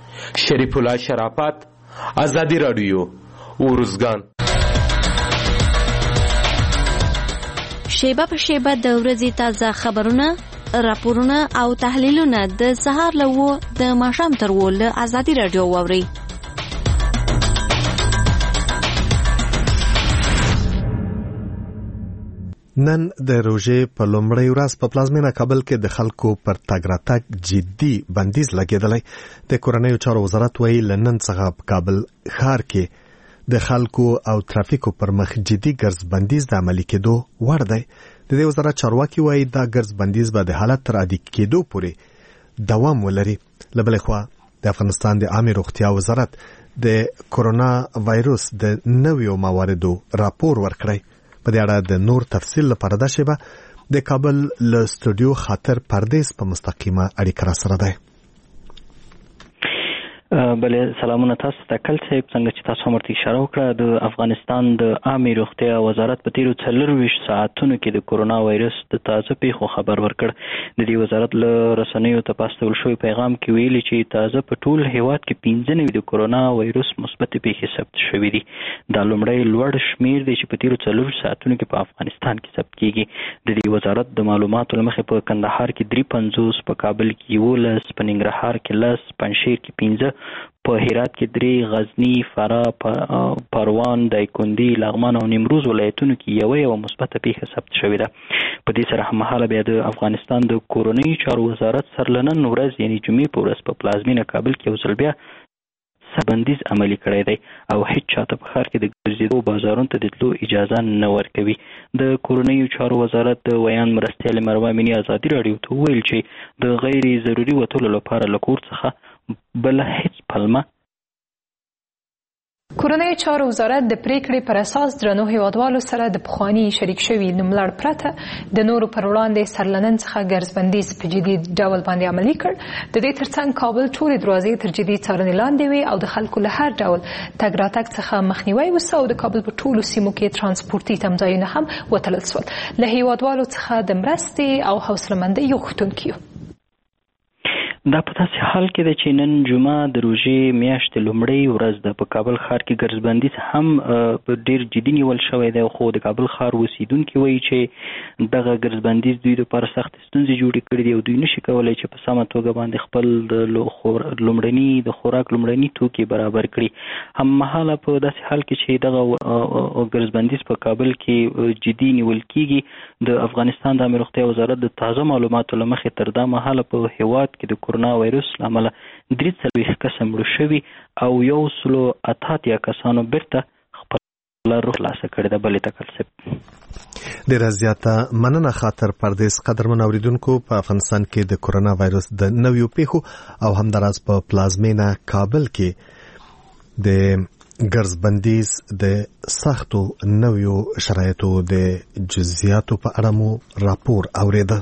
شریف الله شرافت، ازادي راډیو، ارزګان. شیبه په شیبه د ورځې تازه خبرونه، راپورونه او تحلیلونه د سهار له اوو د ماښام تر اوو له ازادي راډیو واورئ. نن د روژې په لومړۍ ورځ په پلازمینه کابل کې د خلکو پر تګ راتګ جدي بندیز لګېدلی. د کورنیو چارو وزارت وایي له نن څخه په کابل ښار کې د خلکو او ترافیکو پر مخ جدي ګرځ بندیز د عملي کېدو وړ دی. د دې وزارت چارواکي وایي دا ګرځ بندیز به د حالت تر عادي کېدو پورې دوام ولري. له بلې خوا د افغانستان د عامې روغتیا وزارت د کورونا وایروس د نویو مواردو راپور ورکړی. په دې اړه د نور تفصیل لپاره دا شیبه د کابل له استودیو خاطر پردیس په مستقیمه اړیکه را سره ده. بله سلامونه تاسو ته. کل صاحب څنګه چې تاسو هم ورته اشاره وکړه، د افغانستان د عامې روغتیا وزارت په تیرو څلرویشت ساعتونو کې د کورونا وایرس د تازه پیښو خبر ورکړ. د دې وزارت له رسنیو ته په استول شوي پیغام کې ویلي چې تازه په ټول هیواد کې پنځه نوي د کورونا وایرس مثبت پیښې ثبت شوي دي. دا لومړی لوړ شمیر دی چې په تیرو څلرویشت ساعتونو کې په افغانستان کې ثبت کیږي. د دې وزارت د معلوماتو له مخې په کندهار کې درې پنځوس، په کابل کې یولس، په ننګرهار کې لس، پنجشیر کې پنځه، په هرات کې درې، غزنی، فراه، پروان، دایکنډي، لغمان او نیمروز ولایتونو کې یو یو مثبته پیښه ثبت شوې ده. په دې سره هممهاله بیا د افغانستان د کورنیو چارو وزارت سره له نن ورځ یعنې جمعې په ورځ په پلازمینه کابل کې یو ځل بیا بندیز عملي کړی دی او هیڅ چاته په ښار کې د ګرځېدو بازارونو ته د تلو اجازه نه ورکوي. د کورنیو چارو وزارت د ویان مرستیالې مروه مینی ازادي راډیو ته وویل چې د غیر ضروري وتلو لپاره له کور څخه بل هیڅ پلمه. کورنیو چارو وزارت د پریکړې پر اساس درنو هیوادوالو سره د پخواني شریک شوي نوملړ پرته د نورو پر وړاندې سرلنن څخه ګرځبندیز په جدي ډول باندې عملي کړ. د دې ترڅنګ کابل ټولې دروازې تر جدي څارنې لاندې وي او د خلکو له هر ډول تګ راتګ څخه مخنیوی وسو او د کابل په ټولو سیمو کې ترانسپورتي تمځایونه هم وتړل شول. له هیوادوالو څخه د مرستې او حوصله‌مندۍ غوښتونکي یو. دا په داسې حال کې ده چې نن جمعه د روژې میاشتې لومړۍ ورځ ده. په کابل ښار کې ګرځبندیز هم په ډېر جدي نیول شوی دی، خو د کابل ښار اوسیدونکي وایي چې دغه ګرځبندیز دوی لپاره سختې ستونزې جوړې کړي دي او دوی نشي کولی چې په سمه توګه باندې خپل د لومړني د خوراک لومړني توکي برابر کړي. هممهاله په داسې حال کې چې دغه ګرځبندیز په کابل کې جدي نیول کیږي، د افغانستان د عامې روغتیا وزارت د تازه معلوماتو له مخې تر دا مهاله په هیواد کې د کورونا وایرس له امله درې څلوېښت کسه مړه شوي او یو سلو اته اتیا کسانو بیرته خپله روح خلاصه کړې ده. بلې تکل صاحب ډېره زیاته مننه خاطر پردیس. قدرمن اوریدونکو، په افغانستان کې د کورونا وایرس د نویو پیښو او همداراز په پلازمینه کابل کې د ګرځبندیز د سختو نویو شرایطو د جزئیاتو په اړه مو راپور اوریده.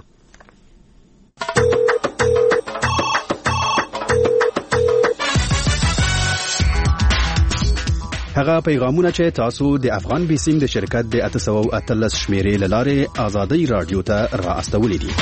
هغه پیغامونه چې تاسو د افغان بیسیم د شرکت د اته سوه اتلس شمیرې له لارې ازادي رادیو ته را استولې دي.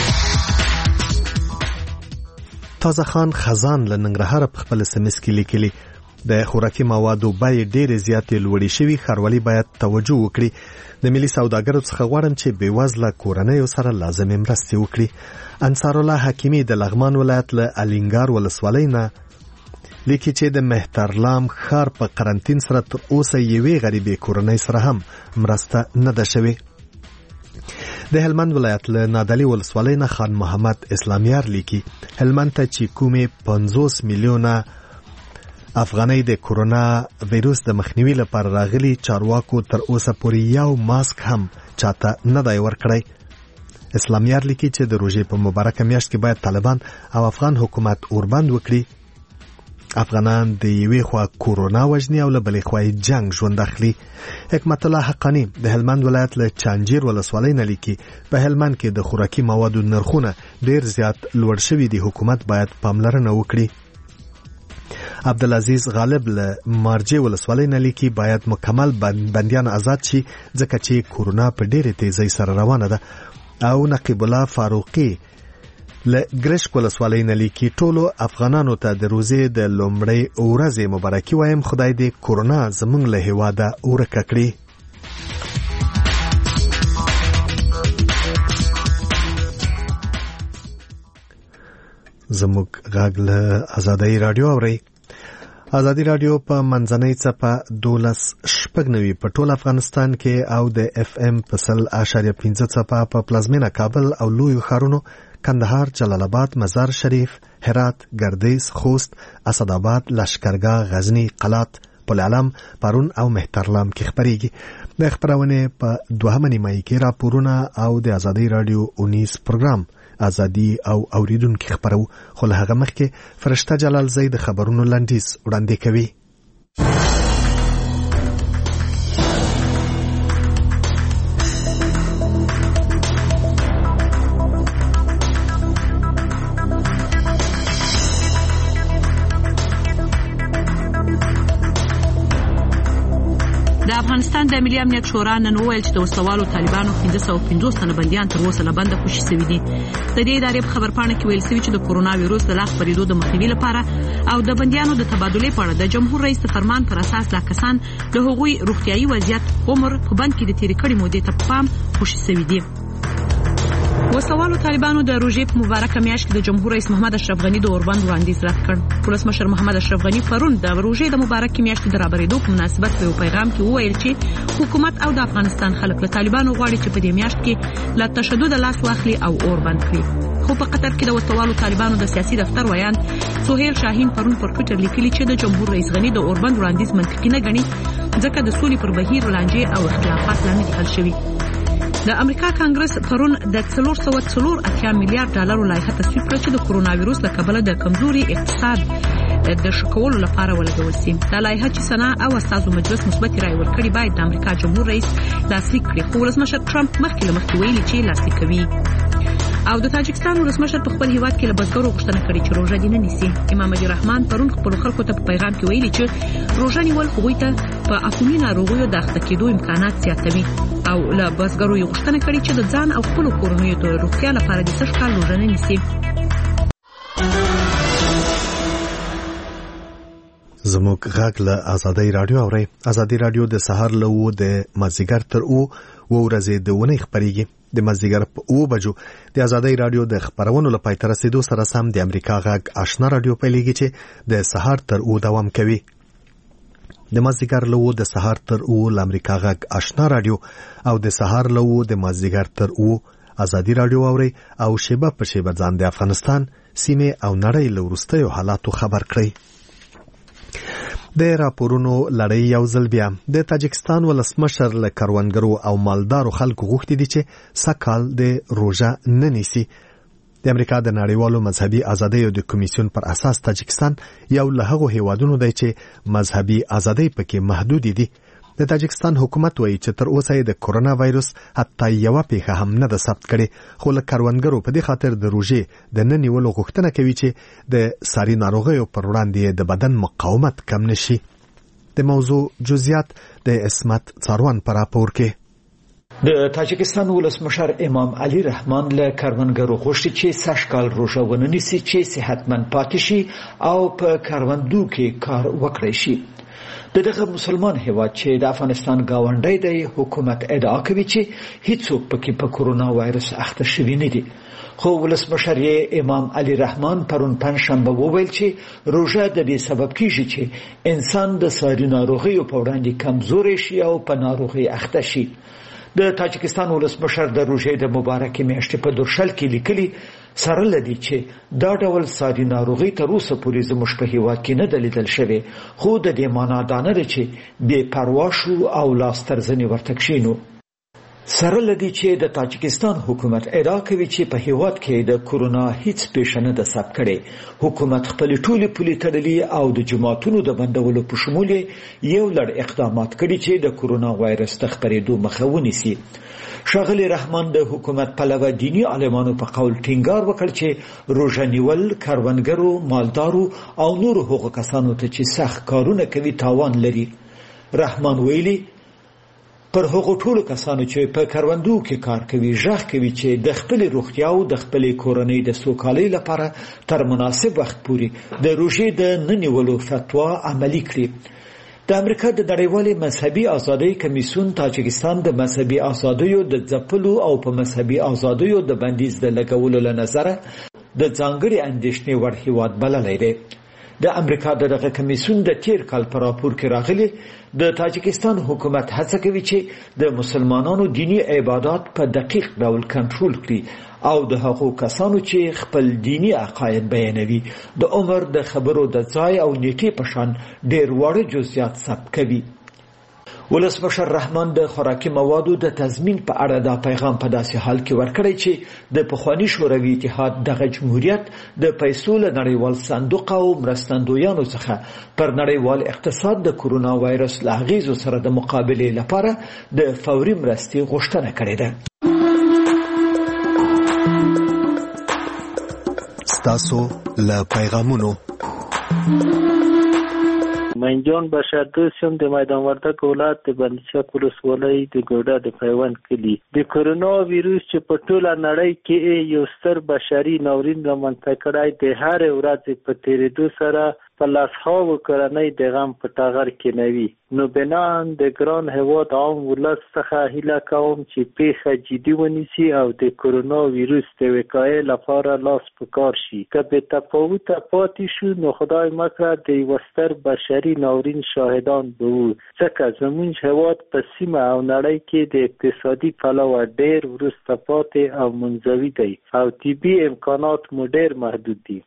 تازه خان خزان له ننګرهار په خپل سمس کې لیکلي د خوراکي موادو بیې ډېرې زیاتې لوړې شوي، ښاروالي باید توجه وکړي. د ملي سوداګرو څخه غواړم چې بېوزله کورنیو سره لازمې مرستې وکړي. انصار الله حکیمي د لغمان ولایت له الینګار ولسوالۍ نه لیکي چې د مهترلام ښار په قرنطین سره تر اوسه یوې غریبې کورنۍ سره هم مرسته نه ده شوې. د هلمند ولایت له نادعلي ولسوالۍ نه خان محمد اسلامیار لیکي هلمند ته چې کومې پنځوس میلیونه افغانۍ د کورونا ویروس د مخنیوي لپاره راغلي، چارواکو تر اوسه پورې یو ماسک هم چاته نه دی ورکړی. اسلامیار لیکي چې د روژې په مبارکه میاشت کې باید طالبان او افغان حکومت اوربند وکړي. افغانان د یوې خوا کورونا وژني او له بلې خوا جنگ ژوند اخلي. حکمت الله حقانی د هلمند ولایت له چانجیر ولسوالۍ نه لیکي په هلمند کې د خوراکي موادو نرخونه ډېر زیات لوړ شوي دي، حکومت باید پاملرنه وکړي. عبدالعزیز غالب له مارجې ولسوالۍ نه لیکي باید مکمل بندیان آزاد شي ځکه چې کورونا په ډېرې تیزۍ سره روانه ده. او نقیب الله فاروقي له ګرشک ولسوالۍ نه لیکي ټولو افغانانو ته د روزې د لومړۍ ورځې مبارکي وایم، خدای دې کورونا زموږ له هېواده ورکه کړي. زموږ غږ له آزادۍ رادیو اوري. آزادۍ رادیو په منځنۍ څپه دولس شپږ نوي په ټول افغانستان کې او د اف ام په سل اشاریه پنځه څپه په پلازمینه کابل او لوی ښارونو کندهار، جلال آباد، مزار شریف، هرات، ګردیز، خوست، اسداباد، لشکرګاه، غزنی، قلات، پل علم، پرون او مهترلام کې خبرېږي. د خبرونه په دوهمه نیمایي کې راپورونه او د آزادۍ رادیو اونیس پروګرام ازادي او اوریدونکو خبرو، خو له هغه مخکې فرشته جلال زید خبرونو لنډیز وړاندې کوي. د افغانستان د ملي امنیت شورا نن وویل چې د وسلوالو طالبانو پنځه سوه پنځوس تنه بندیان تر اوسه له بنده خوشي شوي دي. د دې ادارې په خبرپاڼه کې ویل شوي چې د کورونا وایروس د لا خپرېدو د مخنیوي لپاره او د بندیانو د تبادلې په اړه د جمهور رئیس فرمان پر اساس لا کسان د هغوی روغتیايي وضعیت، عمر په بند کې د تېرې کړې مودې ته پام خوشي شوي دي. وسلوالو طالبانو د روژې په مبارکه میاشت کې د جمهور رئیس محمد اشرف غني د اوربند وړاندیز رد کړ. ولسمشر محمد اشرف غني پرون د روژې د مبارکې میاشتې د رابرېدو په مناسبت په پیغام کې وویل چې حکومت او د افغانستان خلک له طالبانو غواړي چې په دې میاشت کې له تشدد لاس واخلي او اوربند کړي. خو په قطر کې د وسلوالو طالبانو د سیاسي دفتر ویان سهیل شاهین پرون پر ټویټر لیکلي چې د جمهور رئیس غني د اوربند وړاندیز منطقي نه ګڼي ځکه د سولې پر بهیر لانجې او اختلافات لا نه دي حل شوي. د امریکا کانګرس پرون د څلور سوه څلور اتیا میلیارډ ډالرو لایحه تصویب کړه چې د کورونا وایروس له کبله د کمزوري اقتصاد د ښه کولو لپاره ولګول شي. دا لایحه چې سنا او استازو مجلس مثبت رائے ورکړي باید د امریکا جمهور رئیس لاسلیک کړي، خو ولسمشر ټرمپ مخکې له مخکې ویلي چې لاسلیک کوي. او د تاجکستان ولسمشر په خپل هیواد کې له بزګرو غوښتنه کړې چې روژه دې نه نیسي. امام علی رحمان پرون خپل خلکو ته په پیغام کې ویلي چې روژه نیول هغوی ته په عفوني ناروغیو د اخته کېدو امکانات زیاتوي او له بزګرو یې غوښتنه کړې چې د ځان او خپلو کورنیو د روغتیا لپاره د سږ کال روژه نه نیسي. زموږ غږ له آزادۍ رادیو اوري. آزادۍ رادیو د سهار له و د مازیګر تر او و ورځې د ونې خبرېږي. د مازیګر په او بجو د آزادۍ رادیو د خبرونو لپاره تر رسیدو سره سم د امریکا غږ آشنا رادیو پیلېږي چې د سهار تر او دوام کوي. د مازیګر له و د سهار تر او د امریکا غږ آشنا رادیو او د سهار له و د مازیګر تر او آزادۍ رادیو اوري او شیبه په شیبه ځان د افغانستان سیمه او نړۍ له وروستیو حالاتو خبر کړي. د راپورونو لړۍ یو ځل بیا د تاجکستان ولسمشر له کروندګرو او مالدارو خلکو غوښتي دي چې سکهال د روژه نه نیسي. د امریکا د نړیوالو مذهبي ازادیو د کمیسیون پر اساس تاجکستان یو له هغو هیوادونو دی چې مذهبي ازادۍ پکې محدود دي. د تاجکستان حکومت وایي چې تر اوسه د کورونا وایروس حتی یو پیښه هم نه ده ثبت کړې، خو له کروندګرو په دې خاطر د روژې د نه نیولو غوښتنه کوي چې د ساري ناروغیو پر وړاندې د بدن مقاومت کم نشي. د موضوع جزئیات د اسمت څاروان پر راپور کې. د تاجکستان ولسمشر امام علي رحمان له کروندګرو غوښتي چې سږ کال روژه ونه نیسي چې صحتمند پاتې شي او په کروندو کې کار وکړي شي. د دغه مسلمان هیواد چې د افغانستان گاونډی دی حکومت ادعا کوي چې هیڅوک پکې په کورونا وایرس اخته شوی نه دي، خو ولسمشر امام علي رحمان پرون پنځشنبه وویل چې روژه د دې سبب کیږي چې انسان د ساري ناروغیو په وړاندې کمزوري شي او په ناروغي اخته شي. د تاجکستان ولسمشر د روژې د مبارکې میاشتې په درشل کې لیکلي سره لدی چې دا ډول ساري ناروغي تر اوسه پورې زموږ په هیواد کې نه ده لیدل شوې، خو د دې معنا دا نه ده چې بې پروا شو او لاس تر زنې ورته کښېنو. سره لدی چې د تاجکستان حکومت ادعا کوي چې په هیواد کې د کورونا هیڅ پیښه نه ده ثبت کړې. حکومت خپل ټولې پولې تړلې او د جماعتونو د بندولو په شمول یو لړ اقدامات کړي چې د کورونا وایرس د خپرېدو مخه ونیسي. ښاغلی رحمان د حکومت پلوه دینی عالمانو په قول ټینګار وکړ چې روژه نیول کروندګرو، مالدارو او نورو هغو کسانو ته چې سخت کارونه کوي تاوان لري. رحمان ویلي پر هغو ټولو کسانو چې په کروندو کې کار کوي ژغ کوي چې د خپلې روغتیا او د خپلې کورنۍ د سوکالۍ لپاره تر مناسب وخت پورې د روژې د نه نیولو فتوا عملي کړي. د امریکا د نړیوالې مذهبي ازادۍ کمیسیون تاجکستان د مذهبي ازادیو د ځپلو او په مذهبي ازادیو د بندیز د لګولو له نظره د ځانګړي اندېښنې وړ هیواد بللی دی. د امریکا د دغه کمیسیون د تیر کال په راپور کې راغلي د تاجکستان حکومت هڅه کوي چې د مسلمانانو دینی عبادات په دقیق ډول کنټرول کړي او د هغو کسانو چې خپل دینی عقاید بیانوي د عمر د خبرو د ځای او نیټې په شان ډېر واړه جزئیات ثبت کوي. ولسمشر رحمان د خوراکي موادو د تضمین په اړه دا پیغام په داسې حال کې ورکړی چې د پخواني شوروي اتحاد دغه جمهوریت د پیسو له نړیوال صندوق او مرستندویانو څخه پر نړیوال اقتصاد د کورونا وایرس له اغیزو سره د مقابلې لپاره د فوري مرستې غوښتنه کړې ده. ستاسو له پیغامونو منجان بشردوست هم د میدان وردک ولایت د بندیچک ولسوالۍ د ګوډه د پیوند کلي د کرونا ویروس چې په ټوله نړۍ کې یو ستر بشري ناورین رامنځته کړی د هر ورځ په تیریدو سره په لسهاوو کورنۍ د غم په ټغر کې نوي. نو بنان د ګران هیواد عام ولس څخه هیله کوم چې پیښه جدي ونیسي او د کرونا ویروس د وقایې لپاره لاس په کار شي. که بې تفاوته پاتې شو نو خدای مکړه د یوه ستر بشري ناورین شاهدان به وو، ځکه زموږ هیواد په سیمه او نړۍ کې د اقتصادي پلوه ډېر وروسته پاتې او منزوي دی او طبي امکانات مو ډېر محدود دي.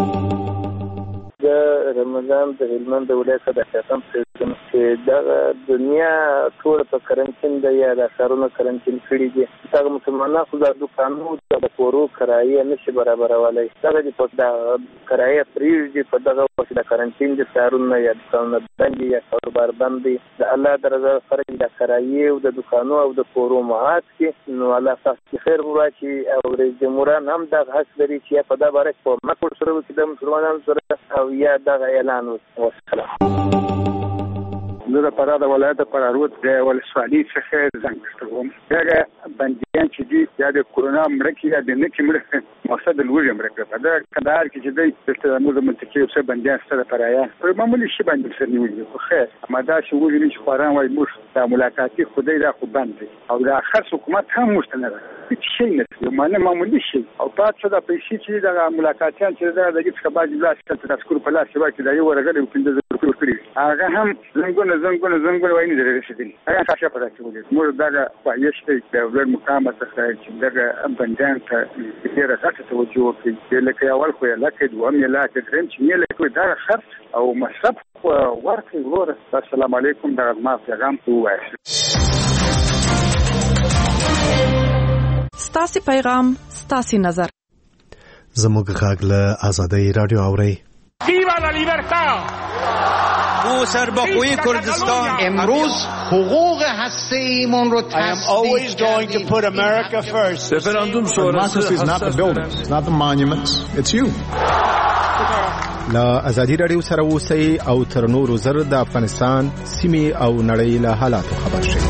د رمضان د هلمند ولایت د شاتم سیستم چې دغه دنیا ټول په کرنټین دی یا د ښارونو کرنټین کړي دي. دغه مسلمانان خو د دوکانو د کورو کرایه نشي برابرولای. دغه د په کرایه پریږدي په دغه وخت د کرنټین د ښارونو یا دوکانونو باندې یا کاروبار باندې د الله درزه فرق د کرایه او د دوکانو او د کورو ماهات کې نو الله تاسو خیر وکړي او رئیس جمهوران هم د حق لري چې په دا باره کې مکو سره چې د مسلمانانو سره او یا دغه اعلان وکړي. زه د فراه د ولایت د پرارود د ولسوالۍ څخه زنګ کوم. هغه بندیان چې دي یا د کورونا مړه یا د نکي مړه مقصد لوږه مړه په دا کندهار کې چې دی د موږ منطقې اوسه بندیان سره پرایا په معمولی شي باندې سره نیولې خو خیر اما دا چې وګورئ چې خوران وای موږ د ملاقاتي خدای دا خو بند او د اخر حکومت هم مستند هیڅ شي نه یو معنی معمولی شي او تاسو د پیسې چې د ملاقاتيان چې دا د هیڅ خبر لاس ته تذکر په لاس کې دا یو ورغلی په دې ذکر کړی هغه هم زنګونه زنګونه زنګونه وایي نه رسیدلی هغه څه په تاسو ولې موږ دا پایشته د ولر مقام څخه چې دا بندیان ته ډیره ځکه توجه وکړي لکه اول خو لکه دوه ملات درم چې نه لکه دا خرڅ او مصرف ورکړي ورور. السلام علیکم دا ما پیغام وایي. ستاسي پیغام ستاسي نظر. زموږ غږ له آزادۍ رادیو اوري. ویوا لا لیبرتا. او سرباخوی کردستان امروز حقوق هسته‌ایمون رو تصدیق کردیم. رفراندوم شورای is not the buildings, it's not the monuments, it's you. لا ازادي رادیو سره اوسئ او تر نورو زر د افغانستان سیمې او نړۍ له حالاتو خبر شئ.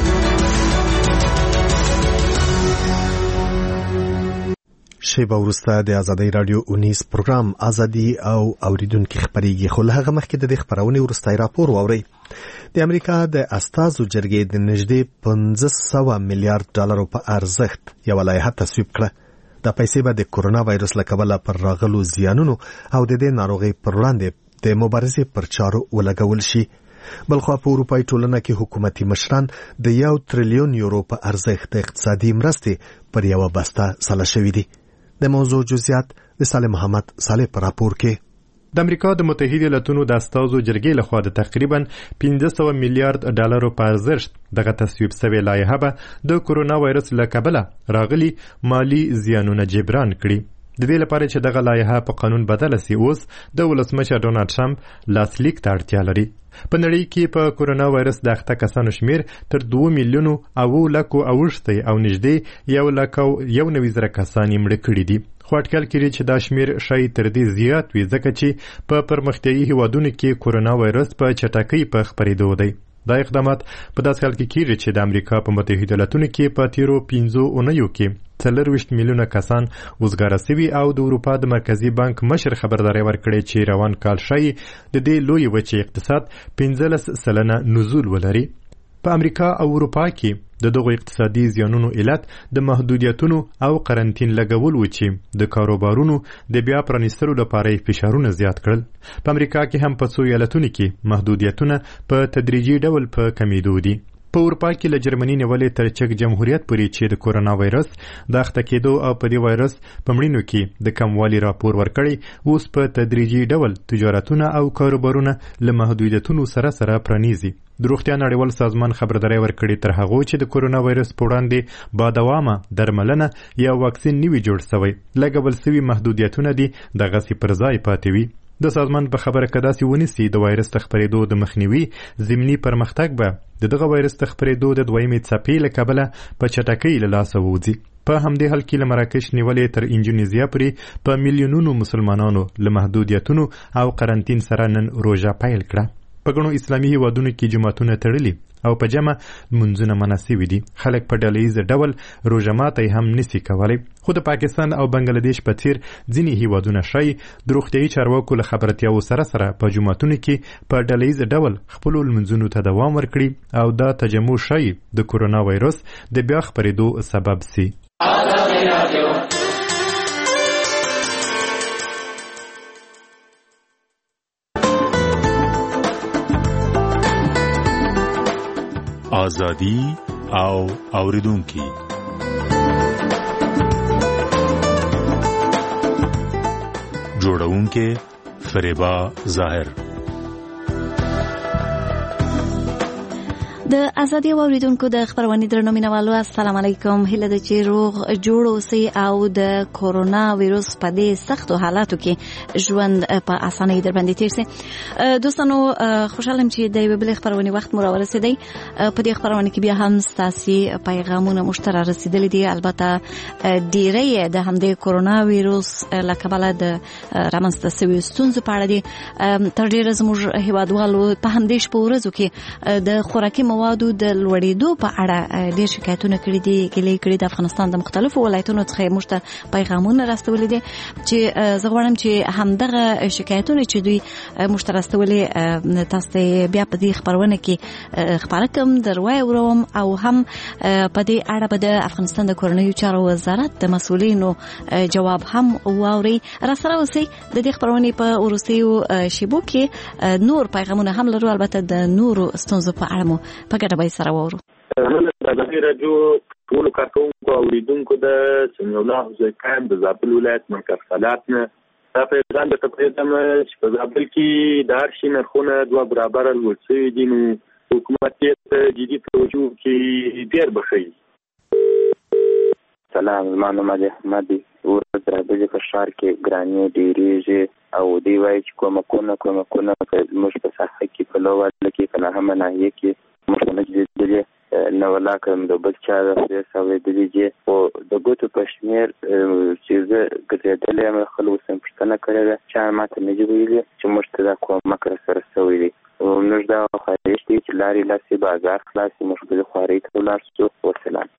شیبه وروسته د آزادۍ رادیو اونیس پروګرام ازادي او اوریدونکو خبريږي. خو له هغه مخکې د دې خبرونې وروستي راپور واورئ. د امریکا د استازو جرګې د نږدې پنځه سوه میلیارډ ډالرو په ارزښت یو لایحه تصویب کړه. د پیسې به د کورونا وایرس له کبله پر راغلو زیانونو او د دې ناروغۍ پر وړاندې د مبارزې پر چارو ولګول شي. بلخوا په اروپایي ټولنه کې حکومتي مشران د یو تریلیون یورو په ارزښت اقتصادي مرستې پر یوه بسته سلا شوي دي. د موضوع جزئیات د صالح محمد صالح پر راپور کې. د امریکا د متحده ایالاتونو د استازو جرګې لخوا د تقریبا پنځه سوه میلیارډ ډالرو په ارزښت دغه تصویب شوې لایحه به د کورونا وایرس له کبله راغلي مالی زیانونه جبران کړي. د دې لپاره چې دغه لایحه په قانون بدله سي اوس د ولسمشر ډونالډ ټرمپ لاسلیک ته اړتیا لري. په نړۍ کې په کورونا وایرس د اخته کسانو شمیر تر دوه میلیونو او لکو اوښتی او نږدې یو لکو یو نوي زره کسان یې مړه کړي دي. خو اټکل کړي چې دا شمیر شاید تر دې زیات وي ځکه چې په پرمختیایي هیوادونو کې کورونا وایرس په چټکۍ په خپرېدو دی. دا اقدامات په داسې حال کې کېږي چې د امریکا په متحده ایالاتونو کې په تیرو پنځو اونیو کې څلرویشت میلیونه کسان وزګاره سوي او د اروپا د مرکزي بانک مشر خبرداری ورکړی چې روان کال ښایي د دې لویې وچې اقتصاد پنځلس سلنه نزول ولري. په امریکا او اروپا کې د دغو اقتصادي زیانونو علت د محدودیتونو او قرنطین لګول و چې د کاروبارونو د بیا پرانیستلو لپاره فشارونه زیات کړل. په امریکا کې هم په څو ایالتونو کې محدودیتونه په تدریجي ډول په کمیدو دي. په اروپا کې له جرمني نیولې تر چک جمهوریت پورې چې د کورونا وایرس د اخته کېدو او په دې وایرس په مړینو کې د کموالي راپور ورکړی، اوس په تدریجي ډول تجارتونه او کاروبارونه له محدودیتونو سره سره پرانیزي. د روغتیا نړیوال سازمان خبرداری ورکړي تر هغو چې د کورونا وایرس په وړاندې با دوامه درملنه یا واکسین نوي جوړ سوی، لګول سوي محدودیتونه دي دغسې پر ځای پاتې وي. د سازمان په خبره که داسې ونیسي د وایرس د خپرېدو د مخنیوي ضمني پرمختګ به د دغه وایرس د خپرېدو د دویمې څپې له کبله په چټکۍ له لاسه ووځي. په همدې حال کې له مراکش نیولې تر انډونیزیا پورې په میلیونونو مسلمانانو له محدودیتونو او قرنطین سره نن روژه پیل کړه. په ګڼو اسلامي هیوادونو کې جوماتونه تړلي او په جمع منځونه منع سوي دي. خلک په ډله ډول روژه ماتی هم نسي کولی. خو د پاکستان او بنګلادیش په څیر ځینې هیوادونه ښایي د روغتیایي چارواکو له خبرتیاو سره سره په جوماتونو کې په ډله ډول خپلو لمونځونو ته دوام ورکړي او دا تجمع ښایي د کورونا وایرس د بیا خپرېدو سبب سي. آزادی او اوریدونکي جوړونکي فریبا ظاهر. د ازادي اوریدونکو د خبرونې درنو مینوالو السلام علیکم. هیله ده چې روغ جوړ اوسئ او د کورونا وایرس په دې سختو حالاتو کې ژوند په اسانۍ در باندې تیر شي. دوستانو خوشاله یم چې د یوې بلې خبرونې وخت مو راورسېدی. په دې خبرونه کې بیا هم ستاسې پیغامونه موږ ته رارسېدلي دي. البته ډېری د همدې کورونا وایرس له کبله د رامنځته سویو ستونزو په اړه دي. تر ډېره زموږ هیوادوالو په همدې شپو ورځو کې د خوراکي موادو د لوړېدو په اړه ډېر شکایتونه کړي دي. ګیلې کړي د افغانستان د مختلفو ولایتونو څخه موږ ته پیغامونه راستولي دي چې زه غواړم چې همدغه شکایتونه چې دوی موږ ته راستولي تاسو ته بیا په دې خبرونه کې خبره کوم، در واوروم او هم په دې اړه به د افغانستان د کورنیو چارو وزارت د مسؤلینو جواب هم واوري. راسره اوسئ. د دې خبرونې په وروستیو شیبو کې نور پیغامونه هم لرو، البته د نورو ستونزو په اړه مو په ګډه به سره وورو. د ازادي راډیو ټولو کارکوونکو او اوریدونکو د سمیع الله حسین د زابل ولایت مرکز فعالیت نه دا پیغام درته پرېږدم چې په زابل کې د هر شي نرخونه دوه برابره لوړ شوي دي، نو حکومت یې ته جدي توجه کې ډېر بښي. سلام، زما نوم علي احمد دی. ورځ رابطې په ښار کې ګرانې ډېرېږي او دوی وایي چې کومکونه کومکونه زموږ په ساحه کې په لوواله کې په نهمه ناحیه کې موږ نه لیدلې نه ولاکه د بل چا د خدای اورېدلي دي. خو د ګوتو په شمېر چې زه ګرځېدلی یم خلکو څخه پوښتنه کړې ده، چا ماته نه دي ویلي چې موږ ته دا کومک راسره سوی دی. موږ دا خواهش دی چې لارې لاسې بازار خلاص شي، موږ بلې خوارۍ ته ولاړ شو. وسلام.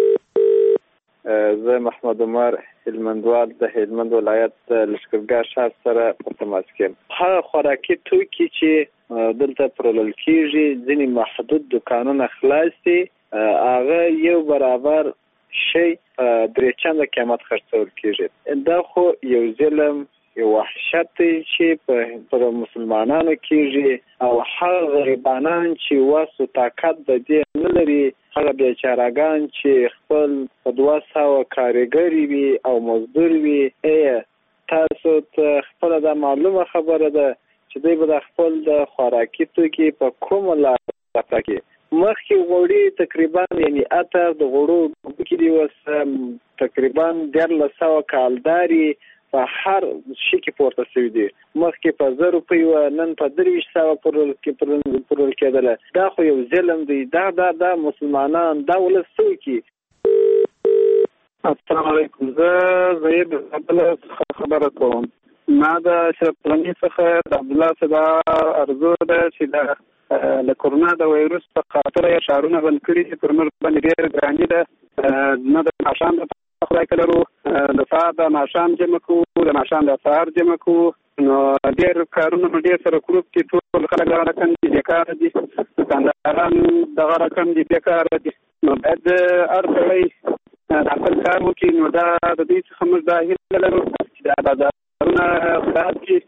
زه محمد عمر هلمندوال د هلمند ولایت لښکرګاه ښار سره په تماس کې یم. هغه خوراکي توکي چې دلته پلورل کېږي ځینې محدود دوکانونه خلاص دي، هغه یو برابر شی درې چنده قیمت خرڅول کېږي. دا خو یو ظلم، یو وحشت دی چې په مسلمانانو کېږي او هغه غریبانان چې وس او طاقت د دې نه لري، هغه بیچارهګان چې خپل په دوه سوه کارګري وي او مزدور وي، تاسو ته خپله دا معلومه خبره ده چې دوی به د خپل د خوراکي توکي په کومه لاره کې مخکې غوړي تقریبا یعنی اتر د غوړو کې دی اوس تقریبا دیارلس سوه کالداري په هر شي کې پورته شوي دي. مخکې په زر روپۍ وه، نن په درویشت سوه پلورل کېدله. دا خو یو ظلم دی. دا دا دا مسلمانان دا ولس څه وکړي. السلام علیکم. زه زید د زابل څخه خبره کوم. ما د اشرف غني څخه د عبدالله صدا ارزو ده چې د د کورونا د وایرس په خاطر یې ښارونه بند کړي چې پر موږ باندې ډېر ګراني ده. نه د ماښام د خدای که لرو، د سهار د ماښام جمع کوو، د ماښام د سهار جمع کوو، نو ډېر کارونه مو ډېر سره کړو چې ټول ټول خلک دغه رقم دي بیکاره دي دوکانداران دغه رقم دي بیکاره دي نو باید هر سړی د خپل کار وکړي نو دا د دوی څخه موږ دا هیله لرو چې دا بازارونه خلاص کړي.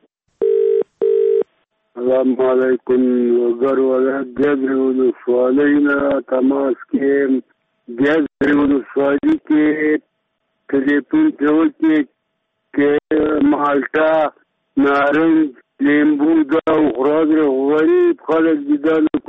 السلام علیکم. وګړو ولایت ګیزرې ولسوالۍ نه تماس کې ګیزرې ولسوالۍ کې ټلیفون پرې وکړي کې مالټه نارنج لیمبو دا غراض غریب خلک دي دا